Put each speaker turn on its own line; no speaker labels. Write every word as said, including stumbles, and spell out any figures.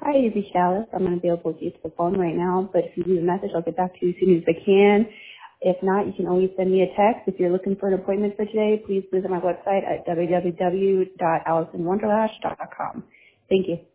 Hi, you've reached Alice. I'm unavailable to use the phone right now, but if you leave a message, I'll get back to you as soon as I can. If not, you can always send me a text. If you're looking for an appointment for today, please visit my website at w w w dot alice in wonderlash dot com. Thank you.